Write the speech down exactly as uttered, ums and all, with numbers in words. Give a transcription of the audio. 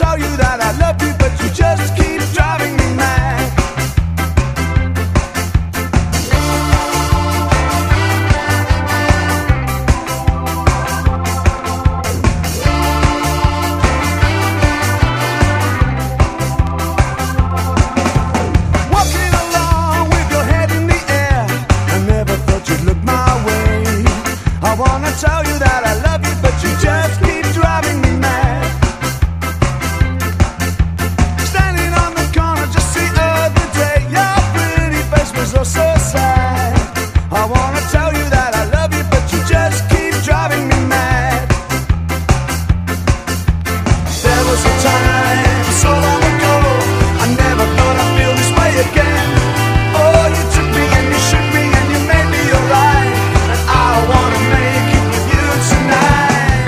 tell you that I love you, but you just keep driving me mad. Walking along with your head in the air, I never thought you'd look my way. I wanna tell you that I love you, but you just